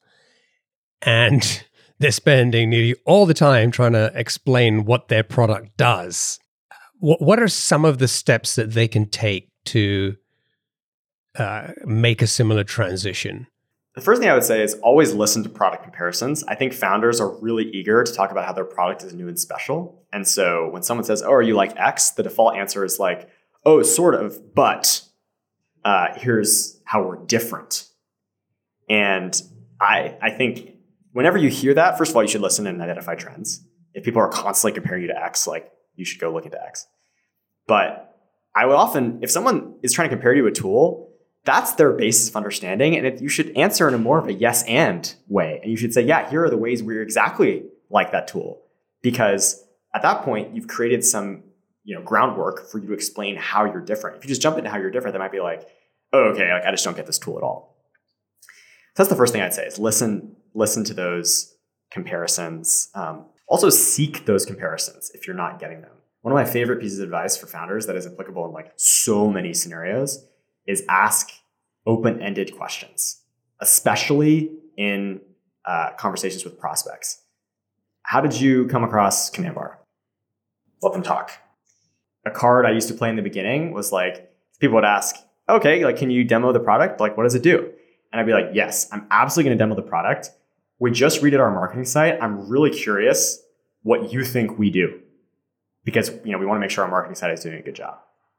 and they're spending nearly all the time trying to explain what their product does, what, what are some of the steps that they can take to uh, make a similar transition? The first thing I would say is always listen to product comparisons. I think founders are really eager to talk about how their product is new and special. And so when someone says, oh, are you like X? The default answer is like, oh, sort of, but Uh, here's how we're different. And I, I think whenever you hear that, first of all, you should listen and identify trends. If people are constantly comparing you to X, like you should go look into X. But I would often, if someone is trying to compare you to a tool, that's their basis of understanding. And if you should answer in a more of a yes and way. And you should say, yeah, here are the ways we're exactly like that tool. Because at that point, you've created some you know, groundwork for you to explain how you're different. If you just jump into how you're different, they might be like, oh, okay, like I just don't get this tool at all. So that's the first thing I'd say is listen, listen to those comparisons. Um, also seek those comparisons if you're not getting them. One of my favorite pieces of advice for founders that is applicable in like so many scenarios is ask open-ended questions, especially in uh, conversations with prospects. How did you come across Command Bar? Let them talk. A card I used to play in the beginning was like, people would ask, okay, like, can you demo the product? Like, what does it do? And I'd be like, yes, I'm absolutely going to demo the product. We just redid our marketing site. I'm really curious what you think we do. Because, you know, we want to make sure our marketing side is doing a good job.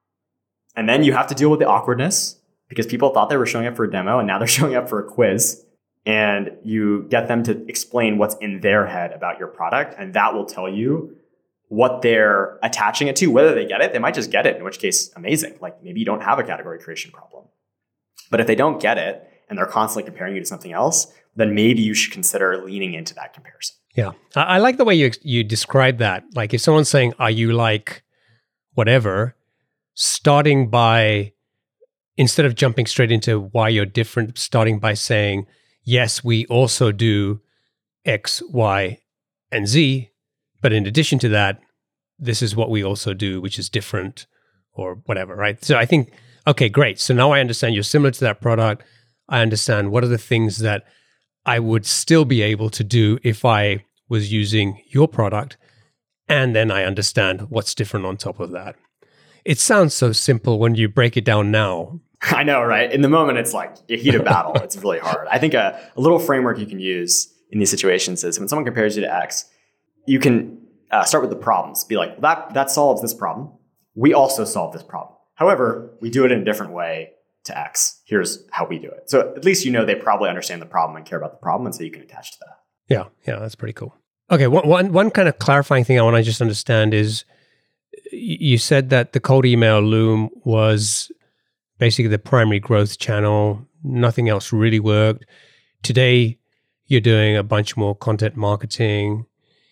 And then you have to deal with the awkwardness because people thought they were showing up for a demo and now they're showing up for a quiz. And you get them to explain what's in their head about your product. And that will tell you what they're attaching it to, whether they get it. They might just get it, in which case, amazing. Like maybe you don't have a category creation problem. But if they don't get it and they're constantly comparing you to something else, then maybe you should consider leaning into that comparison. Yeah. I, I like the way you you describe that. Like if someone's saying, are you like whatever, starting by, instead of jumping straight into why you're different, starting by saying, yes, we also do X, Y, and Z. But in addition to that, this is what we also do, which is different or whatever, right? So I think, okay, great. So now I understand you're similar to that product. I understand what are the things that I would still be able to do if I was using your product. And then I understand what's different on top of that. It sounds so simple when you break it down now. I know, right? In the moment, it's like a heat of battle. It's really hard. I think a, a little framework you can use in these situations is when someone compares you to X, you can uh, start with the problems. Be like, well, that, that solves this problem. We also solve this problem. However, we do it in a different way to X. Here's how we do it. So at least you know they probably understand the problem and care about the problem, and so you can attach to that. Yeah, yeah, that's pretty cool. Okay, one, one, one kind of clarifying thing I want to just understand is you said that the cold email Loom was basically the primary growth channel. Nothing else really worked. Today, you're doing a bunch more content marketing.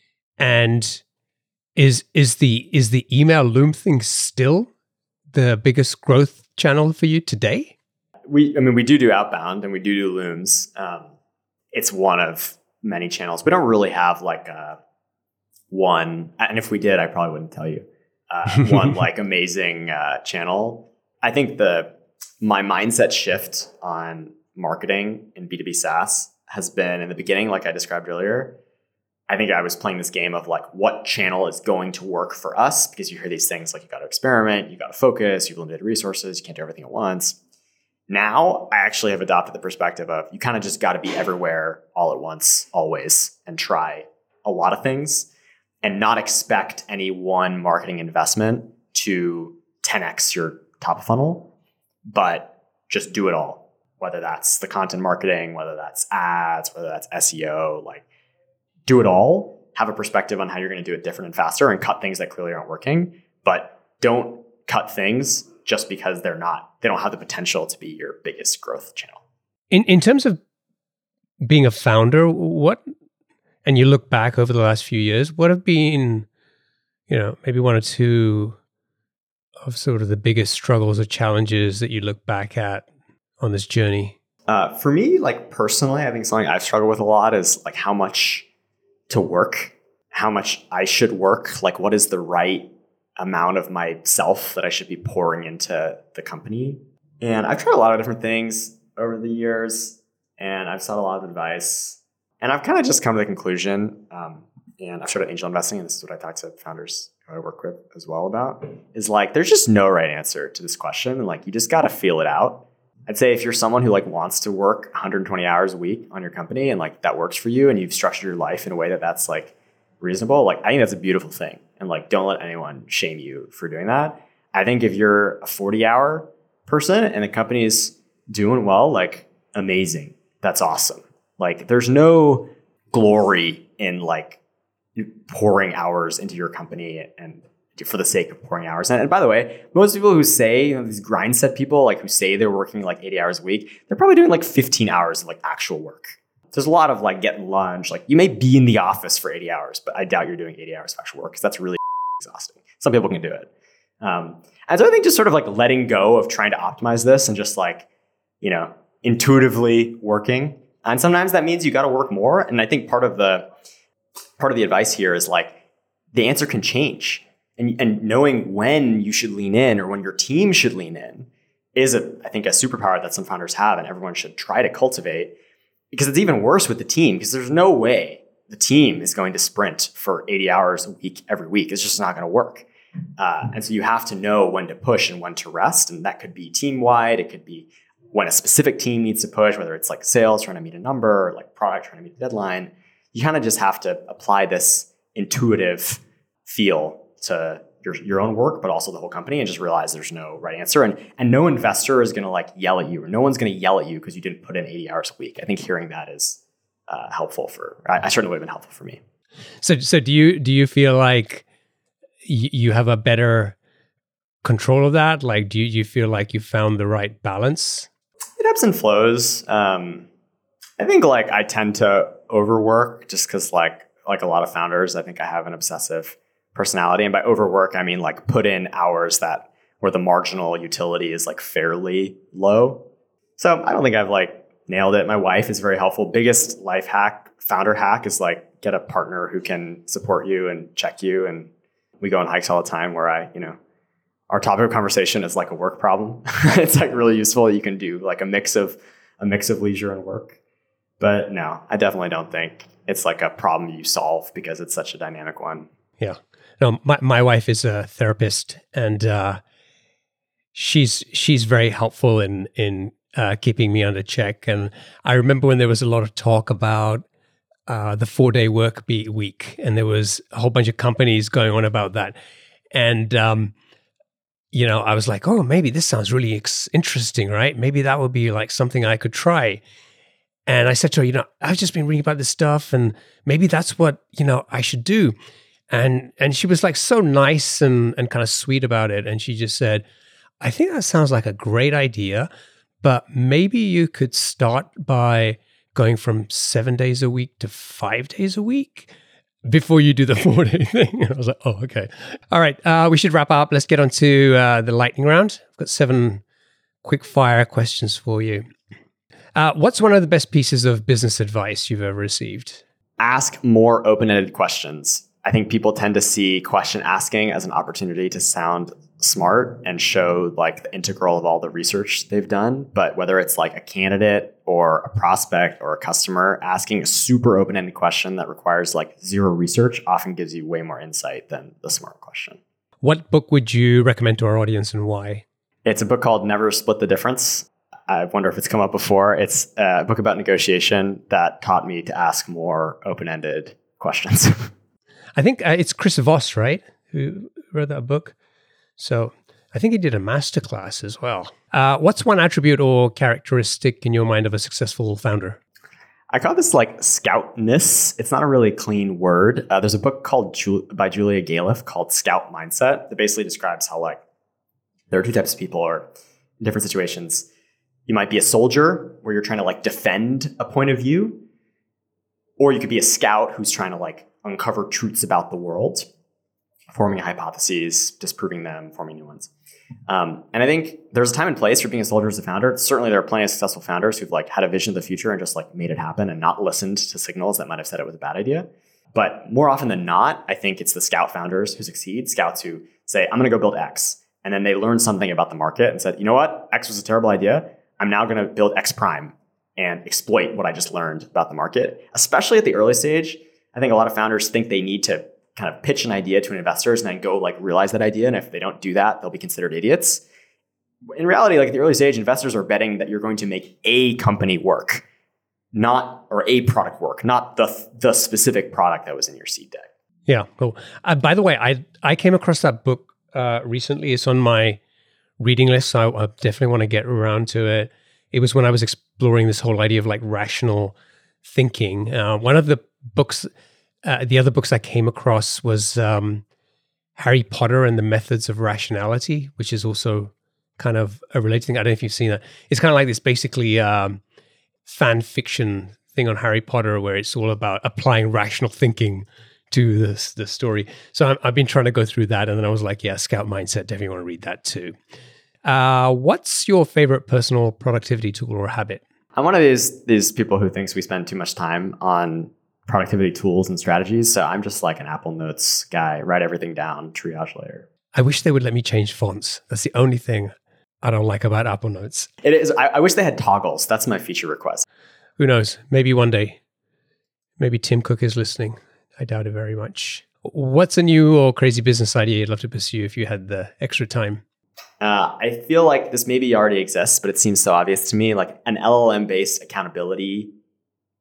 And is is the is the email Loom thing still the biggest growth channel for you today? We, I mean, we do do outbound and we do do Looms. Um, it's one of many channels. We don't really have like a one, and if we did, I probably wouldn't tell you. Uh, one like amazing uh, channel. I think the my mindset shift on marketing in B two B SaaS has been in the beginning, like I described earlier. I think I was playing this game of like what channel is going to work for us, because you hear these things like you got to experiment, you got to focus, you have limited resources, you can't do everything at once. Now I actually have adopted the perspective of you kind of just got to be everywhere all at once, always, and try a lot of things and not expect any one marketing investment to ten X your top of funnel, but just do it all. Whether that's the content marketing, whether that's ads, whether that's S E O, like do it all, have a perspective on how you're going to do it different and faster and cut things that clearly aren't working, but don't cut things just because they're not, they don't have the potential to be your biggest growth channel. In in terms of being a founder, what, and you look back over the last few years, what have been, you know, maybe one or two of sort of the biggest struggles or challenges that you look back at on this journey? Uh, for me, like personally, I think something I've struggled with a lot is like how much to work, how much I should work, like what is the right amount of myself that I should be pouring into the company. And I've tried a lot of different things over the years, and I've sought a lot of advice, and I've kind of just come to the conclusion, um, and I've started angel investing, and this is what I talk to founders who I work with as well about, is like there's just no right answer to this question, and like you just got to feel it out. I'd say if you're someone who like wants to work one hundred twenty hours a week on your company and like that works for you and you've structured your life in a way that that's like reasonable, like I think that's a beautiful thing. And like, don't let anyone shame you for doing that. I think if you're a forty hour person and the company is doing well, like amazing. That's awesome. Like there's no glory in like pouring hours into your company and for the sake of pouring hours. And, and by the way, most people who say, you know, these grind set people, like who say they're working like eighty hours a week, they're probably doing like fifteen hours of like actual work. There's a lot of like getting lunch. Like you may be in the office for eighty hours, but I doubt you're doing eighty hours of actual work because that's really exhausting. Some people can do it. Um, and so I think just sort of like letting go of trying to optimize this and just like, you know, intuitively working. And sometimes that means you got to work more. And I think part of the, part of the advice here is like the answer can change. And, and knowing when you should lean in or when your team should lean in is, a, I think, a superpower that some founders have and everyone should try to cultivate, because it's even worse with the team because there's no way the team is going to sprint for eighty hours a week every week. It's just not going to work. Uh, and so you have to know when to push and when to rest. And that could be team-wide. It could be when a specific team needs to push, whether it's like sales trying to meet a number or like product trying to meet a deadline. You kind of just have to apply this intuitive feel to your, your own work, but also the whole company, and just realize there's no right answer. And, and no investor is going to like yell at you, or no one's going to yell at you because you didn't put in eighty hours a week. I think hearing that is uh, helpful for, I, I certainly would have been helpful for me. So, so do you, do you feel like y- you have a better control of that? Like, do you, you feel like you found the right balance? It ebbs and flows. Um, I think like I tend to overwork just because like, like a lot of founders, I think I have an obsessive personality. And by overwork, I mean like put in hours that where the marginal utility is like fairly low. So I don't think I've like nailed it. My wife is very helpful. Biggest life hack, founder hack is like get a partner who can support you and check you. And we go on hikes all the time where I, you know, our topic of conversation is like a work problem. It's like really useful. You can do like a mix of a mix of leisure and work. But no, I definitely don't think it's like a problem you solve because it's such a dynamic one. Yeah. No, my, my wife is a therapist, and uh, she's she's very helpful in in uh, keeping me under check. And I remember when there was a lot of talk about uh, the four day work be- week, and there was a whole bunch of companies going on about that. And um, you know, I was like, oh, maybe this sounds really ex- interesting, right? Maybe that would be like something I could try. And I said to her, you know, I've just been reading about this stuff, and maybe that's what, you know, I should do. And and she was like so nice and, and kind of sweet about it. And she just said, I think that sounds like a great idea, but maybe you could start by going from seven days a week to five days a week before you do the four day thing. And I was like, oh, okay. All right. Uh, we should wrap up. Let's get on to uh, the lightning round. I've got seven quick fire questions for you. Uh, what's one of the best pieces of business advice you've ever received? Ask more open-ended questions. I think people tend to see question asking as an opportunity to sound smart and show like the integral of all the research they've done. But whether it's like a candidate or a prospect or a customer, asking a super open-ended question that requires like zero research often gives you way more insight than the smart question. What book would you recommend to our audience, and why? It's a book called Never Split the Difference. I wonder if it's come up before. It's a book about negotiation that taught me to ask more open-ended questions. I think uh, it's Chris Voss, right, who wrote that book. So I think he did a masterclass as well. Uh, what's one attribute or characteristic in your mind of a successful founder? I call this like scoutness. It's not a really clean word. Uh, there's a book called Ju- by Julia Galef called Scout Mindset that basically describes how like there are two types of people or in different situations. You might be a soldier where you're trying to like defend a point of view, or you could be a scout who's trying to like uncover truths about the world, forming hypotheses, disproving them, forming new ones. Um, and I think there's a time and place for being a soldier as a founder. Certainly there are plenty of successful founders who've like had a vision of the future and just like made it happen and not listened to signals that might have said it was a bad idea. But more often than not, I think it's the scout founders who succeed, scouts who say, I'm going to go build X. And then they learn something about the market and said, you know what? X was a terrible idea. I'm now going to build X prime and exploit what I just learned about the market. Especially at the early stage, I think a lot of founders think they need to kind of pitch an idea to investors and then go like realize that idea. And if they don't do that, they'll be considered idiots. In reality, like at the early stage, investors are betting that you're going to make a company work, not, or a product work, not the, the specific product that was in your seed deck. Yeah, cool. Uh, by the way, I I came across that book uh, recently. It's on my reading list, so I, I definitely want to get around to it. It was when I was exploring this whole idea of like rational thinking. Uh, one of the books, uh, the other books I came across was um, Harry Potter and the Methods of Rationality, which is also kind of a related thing. I don't know if you've seen that. It's kind of like this basically um, fan fiction thing on Harry Potter where it's all about applying rational thinking to the, the story. So I'm, I've been trying to go through that, and then I was like, yeah, Scout Mindset, definitely want to read that too. Uh, what's your favorite personal productivity tool or habit? I'm one of these these people who thinks we spend too much time on productivity tools and strategies. So I'm just like an Apple Notes guy, write everything down, triage later. I wish they would let me change fonts. That's the only thing I don't like about Apple Notes. It is. I, I wish they had toggles. That's my feature request. Who knows? Maybe one day. Maybe Tim Cook is listening. I doubt it very much. What's a new or crazy business idea you'd love to pursue if you had the extra time? Uh, I feel like this maybe already exists, but it seems so obvious to me, like an L L M-based accountability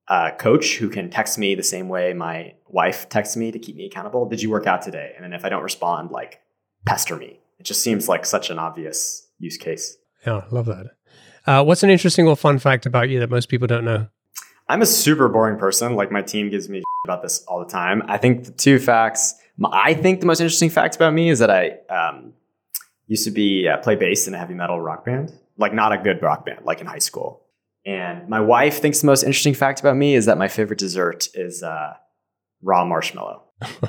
uh, coach who can text me the same way my wife texts me to keep me accountable. Did you work out today? And then if I don't respond, like pester me. It just seems like such an obvious use case. Yeah, love that. Uh, what's an interesting or fun fact about you that most people don't know? I'm a super boring person. Like my team gives me about this all the time. I think the two facts, I think the most interesting fact about me is that I um, used to be uh, play bass in a heavy metal rock band, like not a good rock band, like in high school. And my wife thinks the most interesting fact about me is that my favorite dessert is uh, raw marshmallow.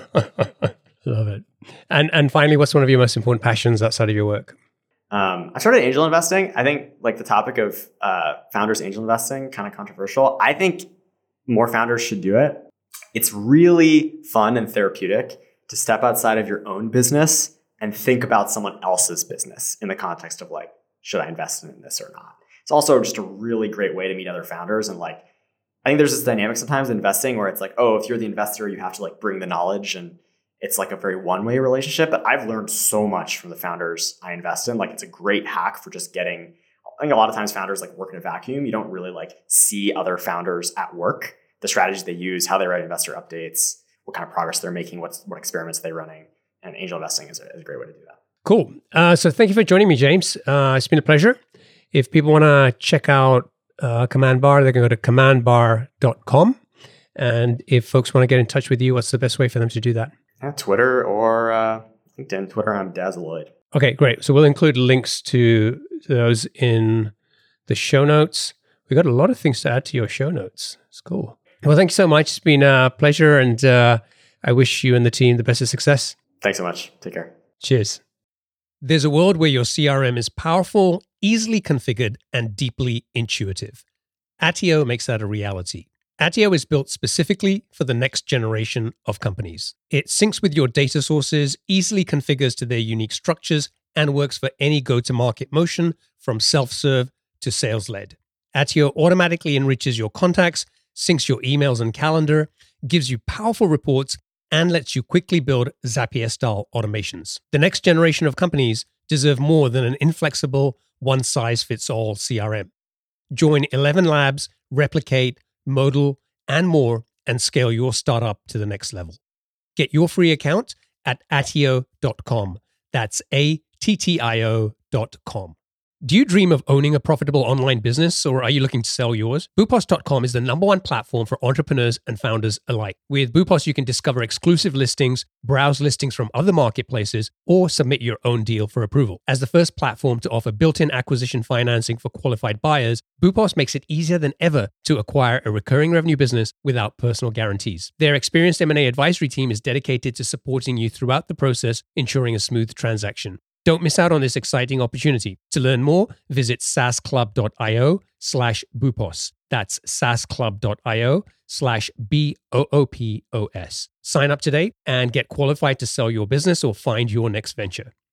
Love it. And and finally, what's one of your most important passions outside of your work? Um, I started angel investing. I think like the topic of uh, founders angel investing, kind of controversial. I think more founders should do it. It's really fun and therapeutic to step outside of your own business and think about someone else's business in the context of like, should I invest in this or not? It's also just a really great way to meet other founders. And like, I think there's this dynamic sometimes in investing where it's like, oh, if you're the investor, you have to like bring the knowledge, and it's like a very one-way relationship. But I've learned so much from the founders I invest in. Like it's a great hack for just getting, I think a lot of times founders like work in a vacuum. You don't really like see other founders at work, the strategies they use, how they write investor updates, what kind of progress they're making, what's, what experiments they're running. And angel investing is a, is a great way to do that. Cool. Uh, so thank you for joining me, James. Uh, it's been a pleasure. If people want to check out uh, Command Bar, they can go to command bar dot com. And if folks want to get in touch with you, what's the best way for them to do that? Yeah, Twitter or uh, LinkedIn. Twitter, I'm Dazzleoid. Okay, great. So we'll include links to those in the show notes. We got a lot of things to add to your show notes. It's cool. Well, thank you so much. It's been a pleasure, and uh, I wish you and the team the best of success. Thanks so much. Take care. Cheers. There's a world where your C R M is powerful, easily configured, and deeply intuitive. Attio makes that a reality. Attio is built specifically for the next generation of companies. It syncs with your data sources, easily configures to their unique structures, and works for any go-to-market motion from self-serve to sales-led. Attio automatically enriches your contacts, syncs your emails and calendar, gives you powerful reports, and lets you quickly build Zapier-style automations. The next generation of companies deserve more than an inflexible, one-size-fits-all C R M. Join eleven Labs, Replicate, Modal, and more, and scale your startup to the next level. Get your free account at attio dot com. That's A T T I O dot com. Do you dream of owning a profitable online business, or are you looking to sell yours? Boopos dot com is the number one platform for entrepreneurs and founders alike. With Boopos, you can discover exclusive listings, browse listings from other marketplaces, or submit your own deal for approval. As the first platform to offer built-in acquisition financing for qualified buyers, Boopos makes it easier than ever to acquire a recurring revenue business without personal guarantees. Their experienced M and A advisory team is dedicated to supporting you throughout the process, ensuring a smooth transaction. Don't miss out on this exciting opportunity. To learn more, visit saasclub.io slash Boopos. That's saasclub.io slash B O O P O S. Sign up today and get qualified to sell your business or find your next venture.